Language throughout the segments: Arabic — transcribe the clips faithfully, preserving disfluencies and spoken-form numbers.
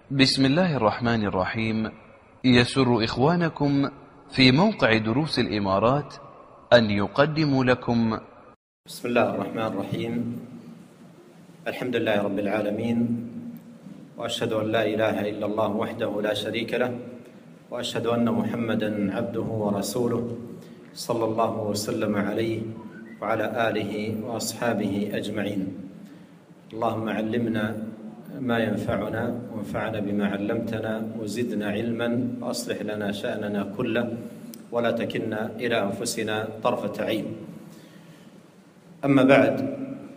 بسم الله الرحمن الرحيم. يسر إخوانكم في موقع دروس الإمارات أن يقدموا لكم بسم الله الرحمن الرحيم. الحمد لله رب العالمين، وأشهد أن لا إله إلا الله وحده لا شريك له، وأشهد أن محمدًا عبده ورسوله صلى الله وسلم عليه وعلى آله وأصحابه أجمعين. اللهم علمنا ما ينفعنا وانفعنا بما علمتنا وزدنا علما وأصلح لنا شأننا كله ولا تكلنا إلى أنفسنا طرفة عين. أما بعد،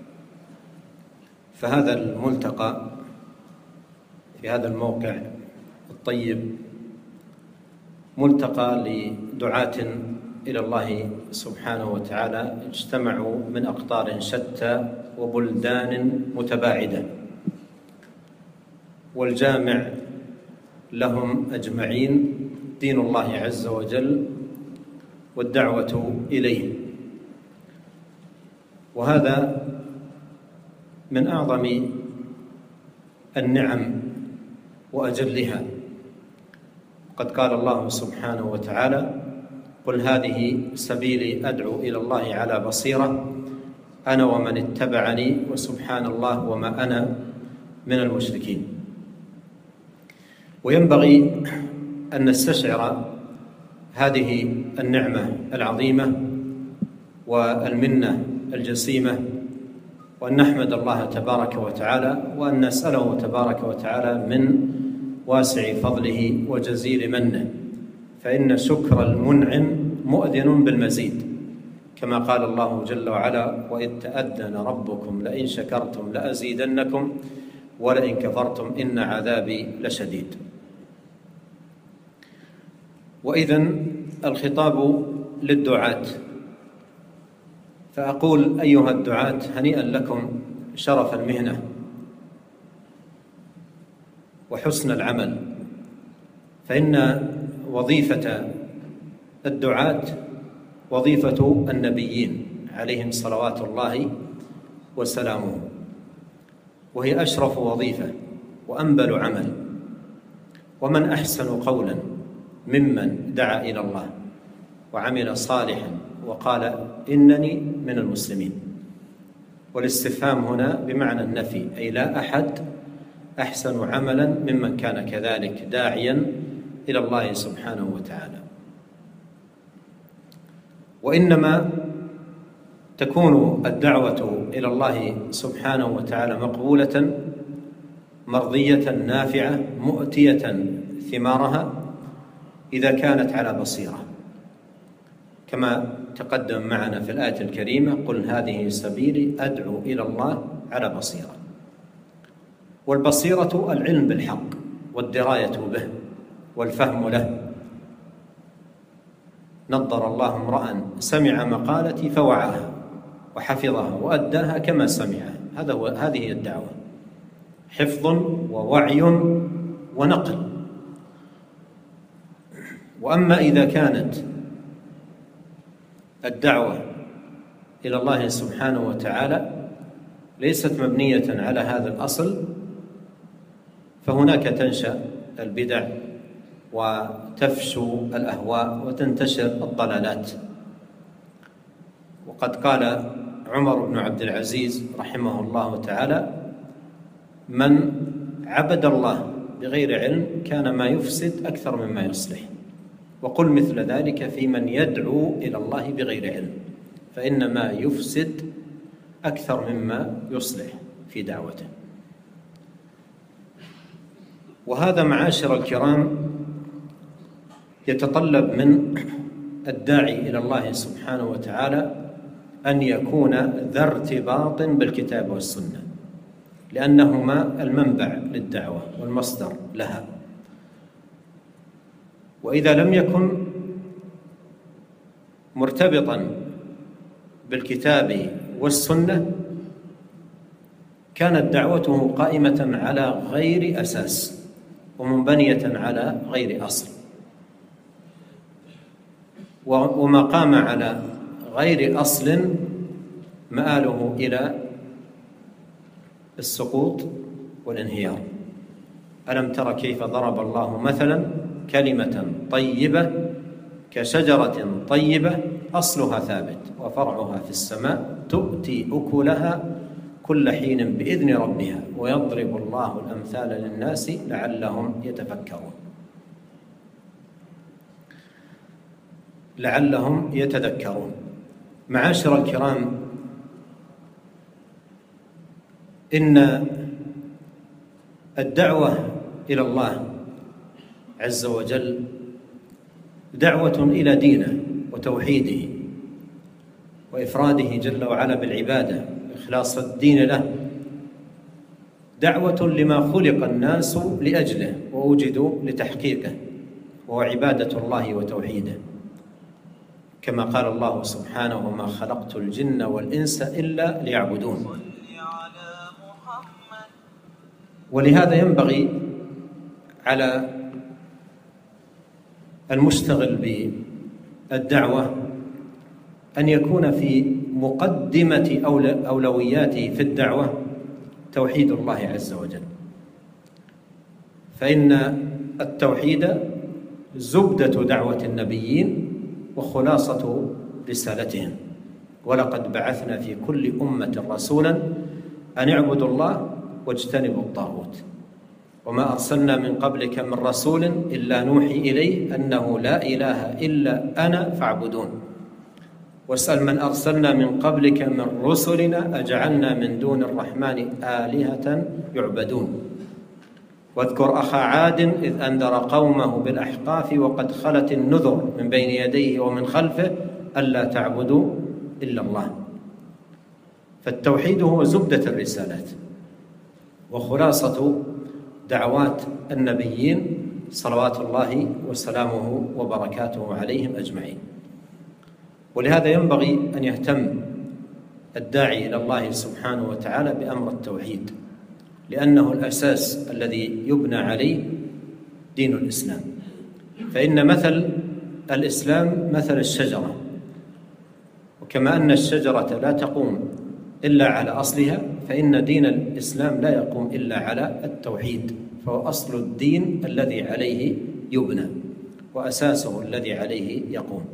فهذا الملتقى في هذا الموقع الطيب ملتقى لدعاة إلى الله سبحانه وتعالى اجتمعوا من أقطار شتى وبلدان متباعدة، والجامع لهم أجمعين دين الله عز وجل والدعوة إليه. وهذا من أعظم النعم وأجلها. قد قال الله سبحانه وتعالى: قل هذه سبيلي أدعو إلى الله على بصيرة أنا ومن اتبعني وسبحان الله وما أنا من المشركين. وينبغي أن نستشعر هذه النعمة العظيمة والمنة الجسيمة، وأن نحمد الله تبارك وتعالى، وأن نسأله تبارك وتعالى من واسع فضله وجزيل منه، فإن شكر المنعم مؤذن بالمزيد، كما قال الله جل وعلا: وإذ تأذن ربكم لئن شكرتم لأزيدنكم ولئن كفرتم إن عذابي لشديد. وإذن الخطاب للدعاة، فأقول: أيها الدعاة، هنيئا لكم شرف المهنة وحسن العمل، فإن وظيفة الدعاة وظيفة النبيين عليهم صلوات الله وسلامه، وهي أشرف وظيفة وأنبل عمل. ومن أحسن قولا ممن دعا إلى الله وعمل صالحا وقال إنني من المسلمين. والاستفهام هنا بمعنى النفي، أي لا أحد أحسن عملا ممن كان كذلك داعيا إلى الله سبحانه وتعالى. وإنما تكون الدعوة إلى الله سبحانه وتعالى مقبولة مرضية نافعة مؤتية ثمارها إذا كانت على بصيرة، كما تقدم معنا في الآية الكريمة: قل هذه سبيلي أدعو إلى الله على بصيرة. والبصيرة العلم بالحق والدراية به والفهم له. نضر الله امرأ سمع مقالتي فوعاها وحفظها وأداها كما سمعها. هذا هو هذه هي الدعوة: حفظ ووعي ونقل. وأما إذا كانت الدعوة إلى الله سبحانه وتعالى ليست مبنية على هذا الأصل، فهناك تنشأ البدع وتفشو الأهواء وتنتشر الضلالات. وقد قال عمر بن عبد العزيز رحمه الله تعالى: من عبد الله بغير علم كان ما يفسد أكثر مما يصلح. وقل مثل ذلك في من يدعو إلى الله بغير علم، فإن ما يفسد أكثر مما يصلح في دعوته. وهذا معاشر الكرام يتطلب من الداعي إلى الله سبحانه وتعالى أن يكون ذا ارتباط بالكتاب والسنة، لأنهما المنبع للدعوة والمصدر لها. وإذا لم يكن مرتبطا بالكتاب والسنة كانت دعوته قائمة على غير أساس ومنبنية على غير أصل. وما قام على غير أصل مآله إلى السقوط والانهيار. ألم تر كيف ضرب الله مثلا كلمة طيبة كشجرة طيبة أصلها ثابت وفرعها في السماء تؤتي أكلها كل حين بإذن ربها ويضرب الله الأمثال للناس لعلهم يتفكرون لعلهم يتذكرون. معاشر الكرام، إن الدعوة إلى الله عز وجل دعوة إلى دينه وتوحيده وإفراده جل وعلا بالعبادة، إخلاص الدين له، دعوة لما خلق الناس لأجله ووجدوا لتحقيقه، وهو عبادة الله وتوحيده، كما قال الله سبحانه: وما خلقت الجن والإنس إلا ليعبدون. ولهذا ينبغي على المشتغل بالدعوة أن يكون في مقدمة أولوياته في الدعوة توحيد الله عز وجل، فإن التوحيد زبدة دعوة النبيين وخلاصة رسالتهم. ولقد بعثنا في كل أمة رسولا أن اعبدوا الله واجتنبوا الطاغوت وما أرسلنا من قبلك من رسول إلا نوحي إليه أنه لا إله إلا أنا فاعبدون واسأل من أرسلنا من قبلك من رسلنا أجعلنا من دون الرحمن آلهة يعبدون واذكر أخا عاد إذ أنذر قومه بالأحقاف وقد خلت النذر من بين يديه ومن خلفه ألا تعبدوا إلا الله. فالتوحيد هو زبدة الرسالات وخلاصة دعوات النبيين صلوات الله وسلامه وبركاته عليهم أجمعين. ولهذا ينبغي أن يهتم الداعي إلى الله سبحانه وتعالى بأمر التوحيد، لأنه الأساس الذي يبنى عليه دين الإسلام. فإن مثل الإسلام مثل الشجرة، وكما أن الشجرة لا تقوم إلا على أصلها، فإن دين الإسلام لا يقوم إلا على التوحيد، فهو أصل الدين الذي عليه يبنى وأساسه الذي عليه يقوم.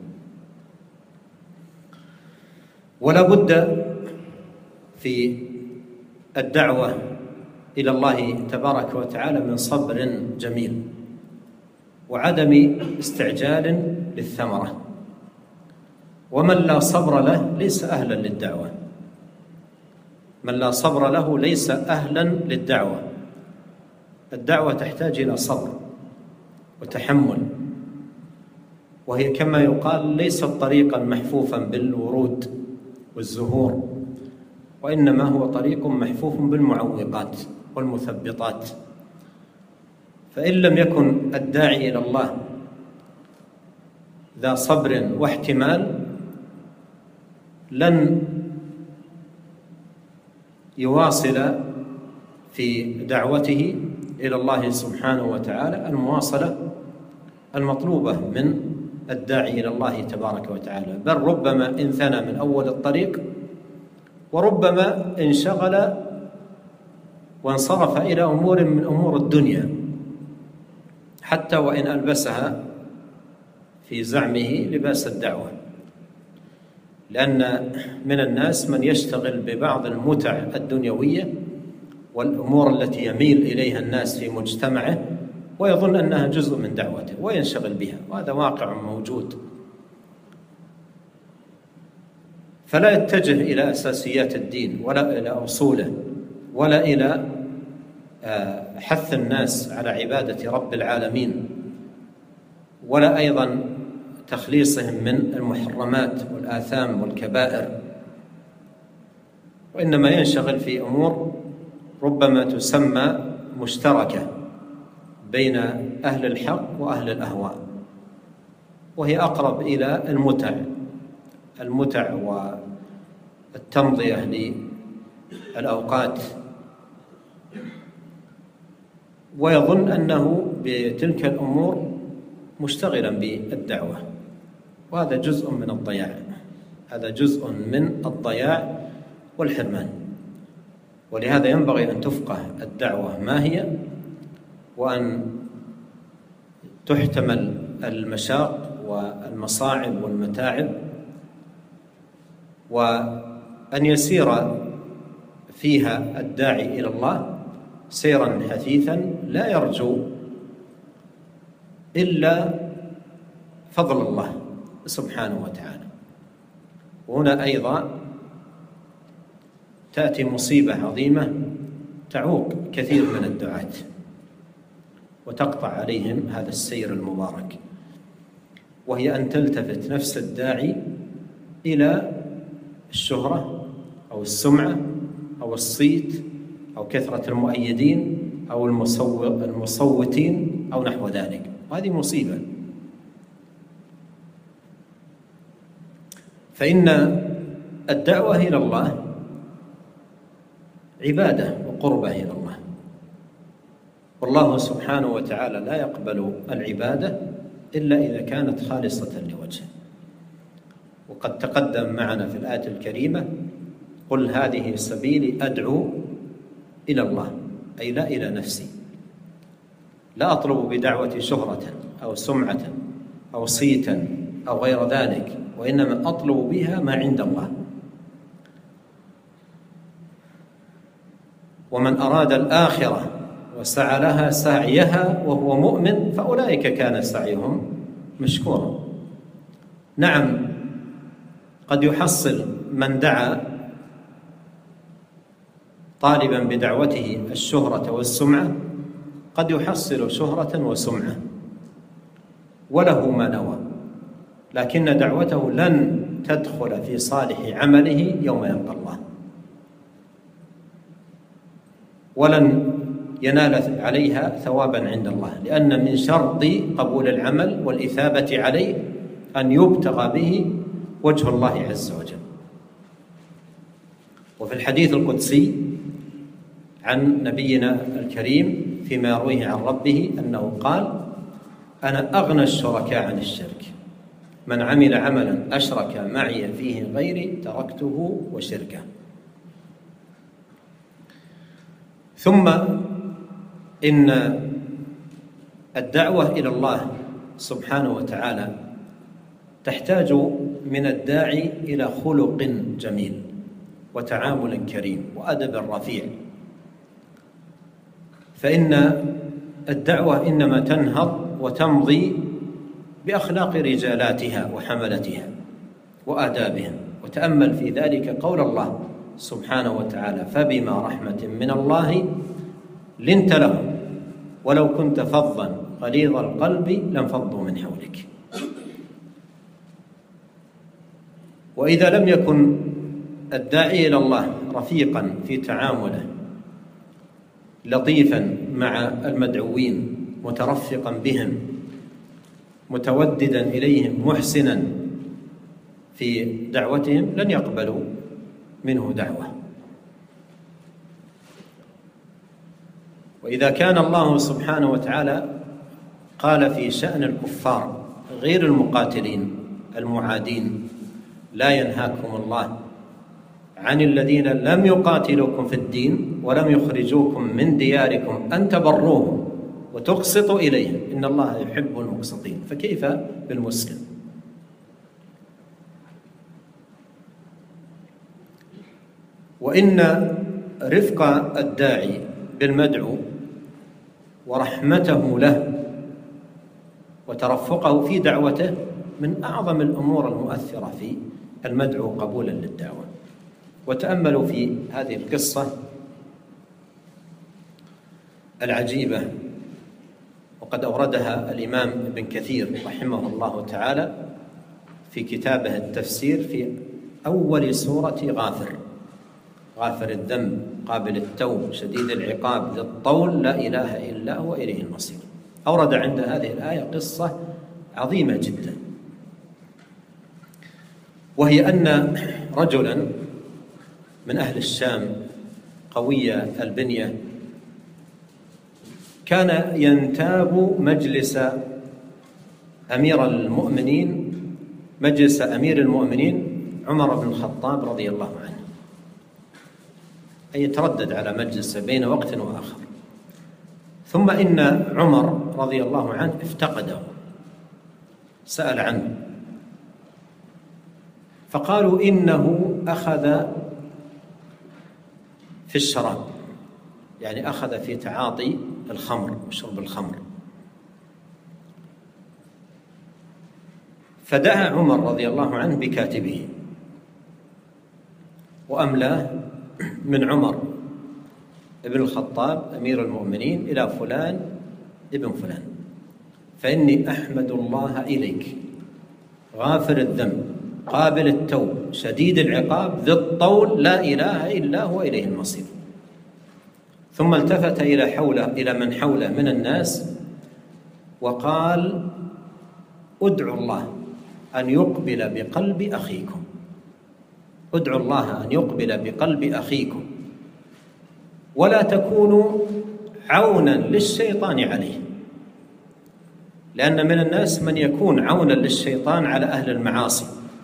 ولا بد في الدعوة إلى الله تبارك وتعالى من صبر جميل وعدم استعجال للثمرة، ومن لا صبر له ليس أهلا للدعوة. من لا صبر له ليس أهلا للدعوة. الدعوة تحتاج إلى صبر وتحمل، وهي كما يقال ليست طريقا محفوفا بالورود والزهور، وإنما هو طريق محفوف بالمعوقات والمثبطات. فإن لم يكن الداعي إلى الله ذا صبر واحتمال لن يواصل في دعوته إلى الله سبحانه وتعالى المواصلة المطلوبة من الداعي إلى الله تبارك وتعالى، بل ربما انثنى من أول الطريق، وربما انشغل وانصرف إلى أمور من أمور الدنيا، حتى وإن ألبسها في زعمه لباس الدعوة. لأن من الناس من يشتغل ببعض المتع الدنيوية والأمور التي يميل إليها الناس في مجتمعه ويظن أنها جزء من دعوته وينشغل بها، وهذا واقع موجود. فلا يتجه إلى أساسيات الدين ولا إلى أصوله ولا إلى حث الناس على عبادة رب العالمين، ولا أيضا تخليصهم من المحرمات والآثام والكبائر، وإنما ينشغل في أمور ربما تسمى مشتركة بين أهل الحق وأهل الأهواء، وهي أقرب إلى المتع المتع والتمضية للأوقات، ويظن أنه بتلك الأمور مشتغلا بالدعوة، وهذا جزء من الضياع هذا جزء من الضياع والحرمان. ولهذا ينبغي أن تفقه الدعوة ما هي، وأن تحتمل المشاق والمصاعب والمتاعب، وأن يسير فيها الداعي إلى الله سيرا حثيثا لا يرجو إلا فضل الله سبحانه وتعالى. وهنا أيضا تأتي مصيبة عظيمة تعوق كثير من الدعاة وتقطع عليهم هذا السير المبارك، وهي أن تلتفت نفس الداعي إلى الشهرة أو السمعة أو الصيت أو كثرة المؤيدين أو المصوتين أو نحو ذلك، وهذه مصيبة. فإن الدعوة إلى الله عبادة وقربة إلى الله، والله سبحانه وتعالى لا يقبل العبادة إلا إذا كانت خالصة لوجهه. وقد تقدم معنا في الآية الكريمة: قل هذه سبيلي أدعو إلى الله، أي لا إلى نفسي، لا أطلب بدعوتي شهرة أو سمعة أو صيتا أو غير ذلك، وإنما أطلب بها ما عند الله. ومن أراد الآخرة وسعى لها سعيها وهو مؤمن فأولئك كان سعيهم مشكورا. نعم، قد يحصل من دعا طالبا بدعوته الشهرة والسمعة، قد يحصل شهرة وسمعة وله ما نوى، لكن دعوته لن تدخل في صالح عمله يوم يلقى الله، ولن ينال عليها ثوابا عند الله، لأن من شرط قبول العمل والإثابة عليه أن يبتغى به وجه الله عز وجل. وفي الحديث القدسي عن نبينا الكريم فيما يرويه عن ربه أنه قال: أنا أغنى الشركاء عن الشرك، من عمل عملا أشرك معي فيه غيري تركته وشركه. ثم إن الدعوة إلى الله سبحانه وتعالى تحتاج من الداعي إلى خلق جميل وتعامل كريم وأدب رفيع، فإن الدعوة إنما تنهض وتمضي بأخلاق رجالاتها وحملتها وآدابهم. وتأمل في ذلك قول الله سبحانه وتعالى: فبما رحمة من الله لنت لهم ولو كنت فظا غليظ القلب لانفضوا من حولك. وإذا لم يكن الداعي إلى الله رفيقا في تعامله، لطيفا مع المدعوين، مترفقا بهم، متوددا إليهم، محسنا في دعوتهم، لن يقبلوا منه دعوة. وإذا كان الله سبحانه وتعالى قال في شأن الكفار غير المقاتلين المعادين: لا ينهاكم الله عن الذين لم يقاتلوكم في الدين ولم يخرجوكم من دياركم أن تبروهم وتقسطوا إليهم إن الله يحب المقسطين، فكيف بالمسلم؟ وإن رفق الداعي بالمدعو ورحمته له وترفقه في دعوته من أعظم الأمور المؤثرة في المدعو قبولا للدعوة. وتأملوا في هذه القصة العجيبة، وقد أوردها الإمام ابن كثير رحمه الله تعالى في كتابه التفسير في أول سورة غافر: غافر الذنب قابل التوب شديد العقاب ذي الطول لا إله إلا هو إليه المصير. أورد عند هذه الآية قصة عظيمة جدا، وهي أن رجلا من أهل الشام قوي البنية كان ينتاب مجلس أمير المؤمنين مجلس أمير المؤمنين عمر بن الخطاب رضي الله عنه، أي يتردد على مجلس بين وقت وآخر. ثم إن عمر رضي الله عنه افتقده، سأل عنه، فقالوا إنه أخذ في الشراب، يعني أخذ في تعاطي الخمر وشرب الخمر. فدعا عمر رضي الله عنه بكاتبه وأملاه من عمر ابن الخطاب أمير المؤمنين إلى فلان ابن فلان، فإني أحمد الله إليك غافر الذنب قابل التوب شديد العقاب ذي الطول لا إله إلا هو إليه المصير. ثم التفت إلى حوله إلى من حوله من الناس وقال: ادعوا الله أن يقبل بقلب أخيكم، ادعوا الله أن يقبل بقلب أخيكم ولا تكونوا عونا للشيطان عليه، لأن من الناس من يكون عونا للشيطان على أهل المعاصي،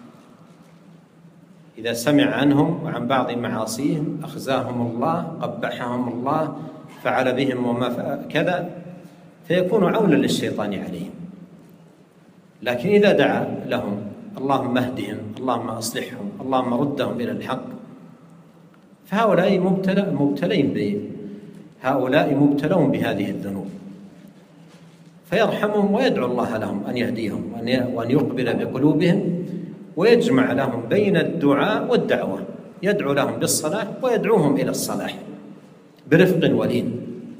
إذا سمع عنهم وعن بعض معاصيهم أخزاهم الله قبحهم الله فعل بهم وما كذا، فيكون عونا للشيطان عليهم. لكن إذا دعا لهم: اللهم اهدهم، اللهم أصلحهم، اللهم ردهم إلى الحق، فهؤلاء مبتلى مبتلين ب هؤلاء مبتلون بهذه الذنوب، فيرحمهم ويدعو الله لهم أن يهديهم وأن يقبل بقلوبهم ويجمع لهم بين الدعاء والدعوة، يدعو لهم بالصلاح ويدعوهم إلى الصلاح برفق ولين.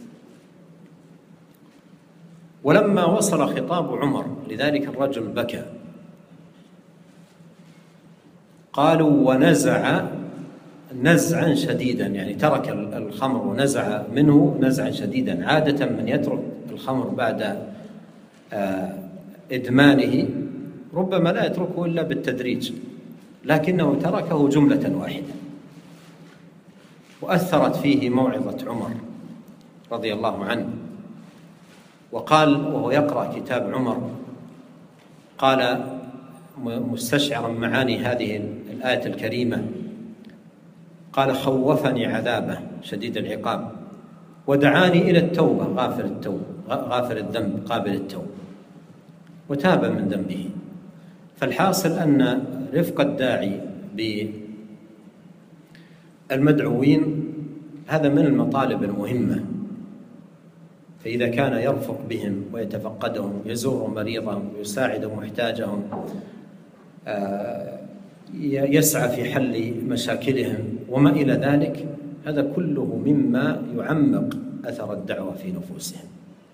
ولما وصل خطاب عمر لذلك الرجل بكى. قالوا: ونزع نزعا شديدا، يعني ترك الخمر ونزع منه نزعا شديدا. عادة من يترك الخمر بعد إدمانه ربما لا يتركه إلا بالتدريج، لكنه تركه جملة واحدة. وأثرت فيه موعظة عمر رضي الله عنه، وقال وهو يقرأ كتاب عمر، قال مستشعرا معاني هذه الآية الكريمة، قال: خوفني عذابه شديد العقاب ودعاني إلى التوبة غافر التوب غافر الذنب قابل التوب، وتاب من ذنبه. فالحاصل أن رفق الداعي بالمدعوين هذا من المطالب المهمة، فإذا كان يرفق بهم ويتفقدهم، يزور مريضهم ويساعد محتاجهم، يسعى في حل مشاكلهم وما إلى ذلك، هذا كله مما يعمق أثر الدعوة في نفوسهم.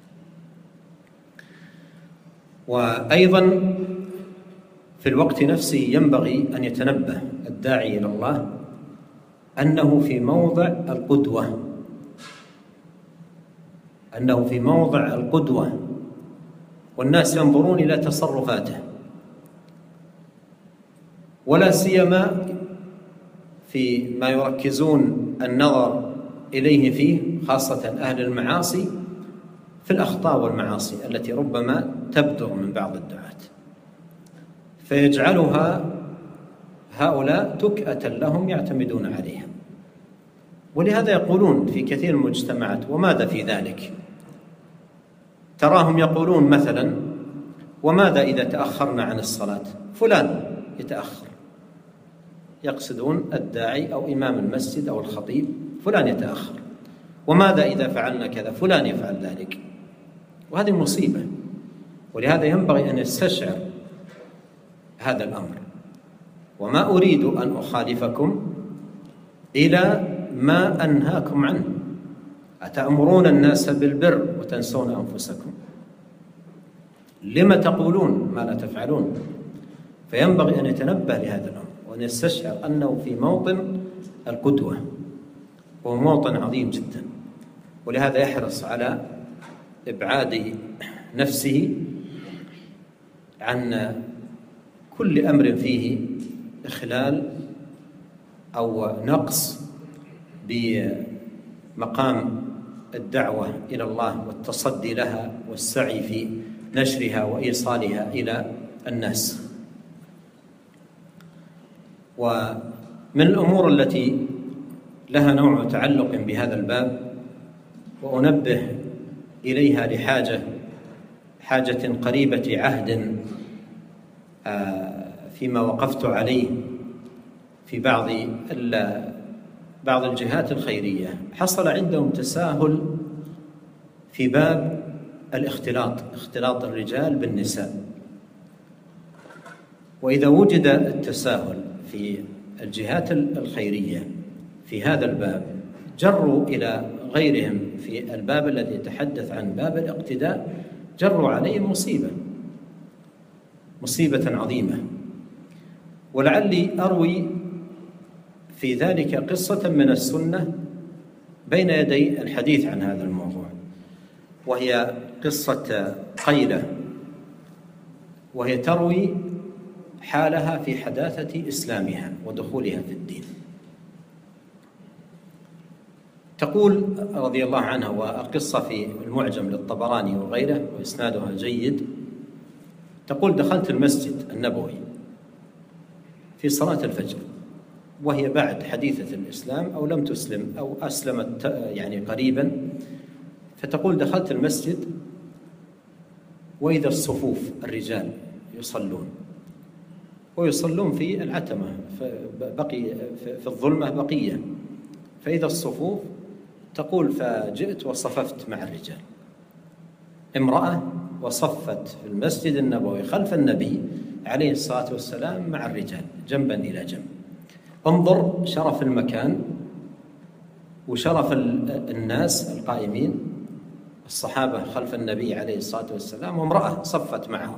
وأيضا في الوقت نفسه ينبغي أن يتنبه الداعي إلى الله أنه في موضع القدوة، أنه في موضع القدوة والناس ينظرون إلى تصرفاته، ولا سيما في ما يركزون النظر إليه فيه، خاصة أهل المعاصي، في الأخطاء والمعاصي التي ربما تبدر من بعض الدعاة، فيجعلها هؤلاء تكأة لهم يعتمدون عليها. ولهذا يقولون في كثير من المجتمعات: وماذا في ذلك؟ تراهم يقولون مثلا: وماذا إذا تأخرنا عن الصلاة؟ فلان يتأخر، يقصدون الداعي أو إمام المسجد أو الخطيب، فلان يتأخر. وماذا إذا فعلنا كذا؟ فلان يفعل ذلك. وهذه مصيبة، ولهذا ينبغي أن يستشعر هذا الأمر. وما أريد أن أخالفكم إلى ما أنهاكم عنه، أتأمرون الناس بالبر وتنسون أنفسكم، لما تقولون ما لا تفعلون؟ فينبغي أن يتنبه لهذا الأمر وأن يستشعر أنه في موطن القدوة، وهو موطن عظيم جدا. ولهذا يحرص على إبعاد نفسه عن كل أمر فيه إخلال أو نقص بمقام الدعوة إلى الله والتصدي لها والسعي في نشرها وإيصالها إلى الناس. ومن الأمور التي لها نوع تعلق بهذا الباب، وأنبه إليها لحاجة حاجة قريبة عهد فيما وقفت عليه في بعض بعض الجهات الخيرية. حصل عندهم تساهل في باب الاختلاط، اختلاط الرجال بالنساء. وإذا وجد التساهل في الجهات الخيرية في هذا الباب، جروا إلى غيرهم في الباب الذي يتحدث عن باب الاقتداء، جروا عليهم مصيبة مصيبة عظيمة. ولعلي أروي في ذلك قصة من السنة بين يدي الحديث عن هذا الموضوع، وهي قصة قيلة، وهي تروي حالها في حداثة إسلامها ودخولها في الدين. تقول رضي الله عنها، والقصة في المعجم للطبراني وغيره وإسنادها جيد، تقول: دخلت المسجد النبوي في صلاة الفجر، وهي بعد حديثة الإسلام أو لم تسلم أو أسلمت يعني قريبا. فتقول: دخلت المسجد وإذا الصفوف الرجال يصلون ويصلون في العتمة، بقي في الظلمة بقية، فإذا الصفوف، تقول: فجئت وصففت مع الرجال. امرأة وصفت في المسجد النبوي خلف النبي عليه الصلاة والسلام مع الرجال جنبا إلى جنب. انظر شرف المكان وشرف الناس القائمين، الصحابة خلف النبي عليه الصلاة والسلام، وامرأة صفت معهم.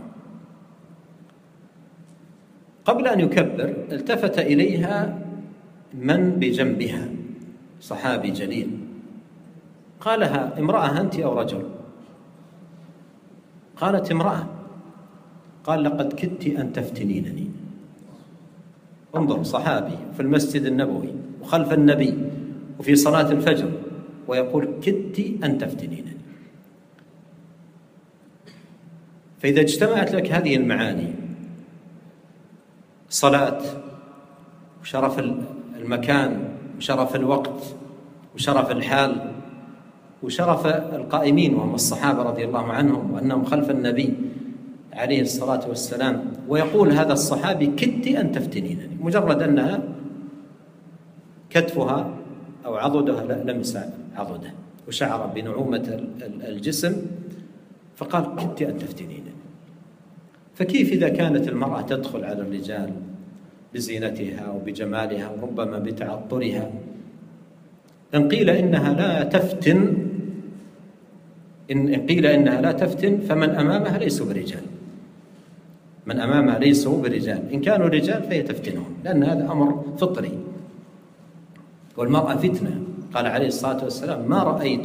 قبل أن يكبر التفت إليها من بجنبها، صحابي جليل، قالها: امرأة أنت أو رجل؟ قالت: امرأة. قال: لقد كدت أن تفتنينني. انظر، صحابي في المسجد النبوي وخلف النبي وفي صلاة الفجر، ويقول: كدت أن تفتنينني. فإذا اجتمعت لك هذه المعاني، صلاة وشرف المكان وشرف الوقت وشرف الحال وشرف القائمين وهم الصحابة رضي الله عنهم وأنهم خلف النبي عليه الصلاة والسلام، ويقول هذا الصحابي: كدت أن تفتنينني، مجرد أنها كتفها أو عضدها لمس عضده وشعر بنعومة الجسم، فقال: كدت أن تفتنينني. فكيف إذا كانت المرأة تدخل على الرجال بزينتها وبجمالها وربما بتعطرها؟ إن قيل إنها لا تفتن إن قيل إنها لا تفتن فمن أمامها ليسوا برجال، من أمامها ليسوا برجال، إن كانوا رجال فهي تفتنهم، لأن هذا أمر فطري، والمرأة فتنة. قال عليه الصلاة والسلام: ما رأيت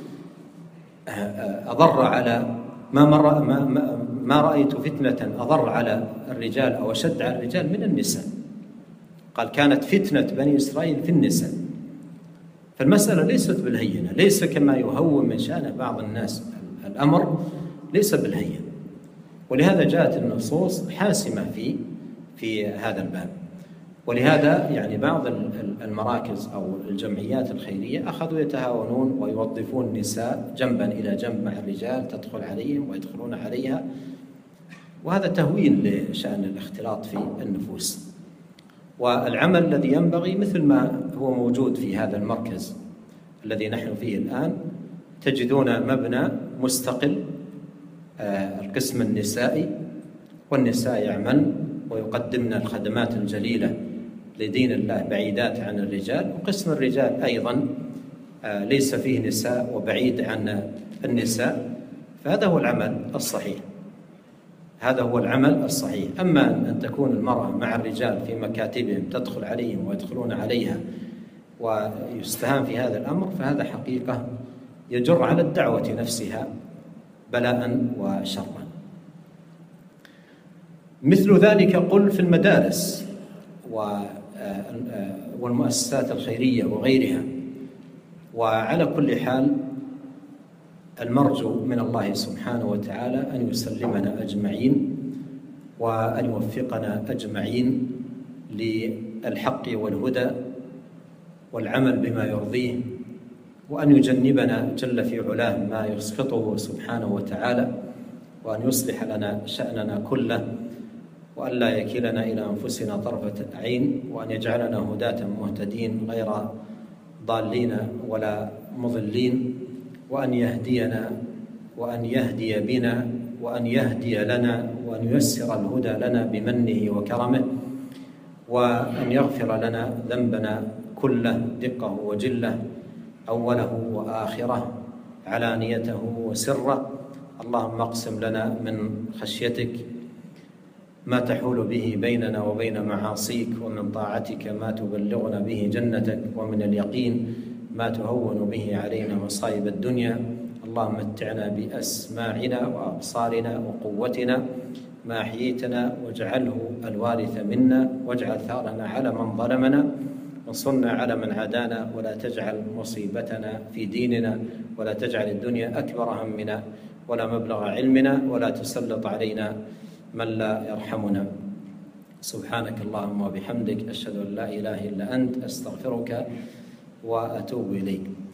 أضر على ما, مر ما, ما, ما رأيت فتنة أضر على الرجال أو أشد على الرجال من النساء. قال: كانت فتنة بني إسرائيل في النساء. فالمسألة ليست بالهينة، ليس كما يهون من شأنه بعض الناس، الأمر ليس بالهين. ولهذا جاءت النصوص حاسمة في في هذا الباب. ولهذا يعني بعض المراكز أو الجمعيات الخيرية أخذوا يتهاونون ويوظفون النساء جنبا إلى جنب مع الرجال، تدخل عليهم ويدخلون عليها، وهذا تهوين لشأن الاختلاط في النفوس. والعمل الذي ينبغي مثل ما هو موجود في هذا المركز الذي نحن فيه الآن، تجدون مبنى مستقل، القسم النسائي، والنساء يعمل ويقدمن الخدمات الجليلة لدين الله بعيدات عن الرجال، وقسم الرجال أيضا ليس فيه نساء وبعيد عن النساء. فهذا هو العمل الصحيح، هذا هو العمل الصحيح. أما أن تكون المرأة مع الرجال في مكاتبهم، تدخل عليهم ويدخلون عليها ويستهان في هذا الأمر، فهذا حقيقة يجر على الدعوة نفسها بلاء وشرا. مثل ذلك قل في المدارس والمؤسسات الخيرية وغيرها. وعلى كل حال المرجو من الله سبحانه وتعالى أن يسلمنا أجمعين وأن يوفقنا أجمعين للحق والهدى والعمل بما يرضيه وأن يجنبنا جل في علاه ما يسخطه سبحانه وتعالى، وأن يصلح لنا شأننا كله، وأن لا يكلنا إلى أنفسنا طرفة عين، وأن يجعلنا هداة مهتدين غير ضالين ولا مضلين، وأن يهدينا وأن يهدي بنا وأن يهدي لنا وأن ييسر الهدى لنا بمنه وكرمه، وأن يغفر لنا ذنبنا كله دقه وجله، أوله وآخره، علانيته وسره. اللهم اقسم لنا من خشيتك ما تحول به بيننا وبين معاصيك، ومن طاعتك ما تبلغنا به جنتك، ومن اليقين ما تهون به علينا مصائب الدنيا. اللهم متعنا بأسماعنا وأبصارنا وقوتنا ما أحييتنا، واجعله الوارث منا، واجعل ثارنا على من ظلمنا، وانصرنا على من عادانا، ولا تجعل مصيبتنا في ديننا، ولا تجعل الدنيا أكبر همنا ولا مبلغ علمنا، ولا تسلط علينا من لا يرحمنا. سبحانك اللهم وبحمدك، أشهد أن لا إله إلا أنت، أستغفرك وأتوب إليك.